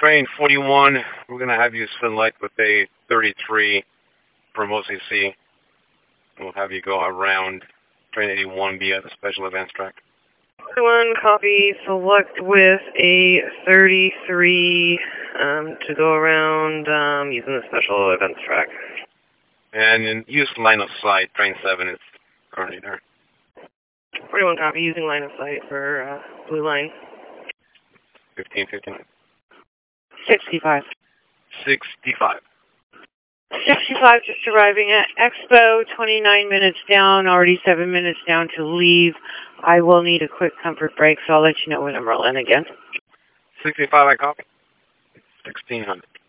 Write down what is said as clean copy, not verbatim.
Train 41, we're going to have you select with a 33 from OCC. We'll have you go around train 81 via the special events track. 1 copy, select with a 33 to go around using the special events track. And in use line of sight, train 7 is currently there. 41 copy, using line of sight for blue line. 1559. 65. 65. 65, just arriving at Expo, 29 minutes down, already 7 minutes down to leave. I will need a quick comfort break, so I'll let you know when I'm rolling again. 65, I copy. 1600.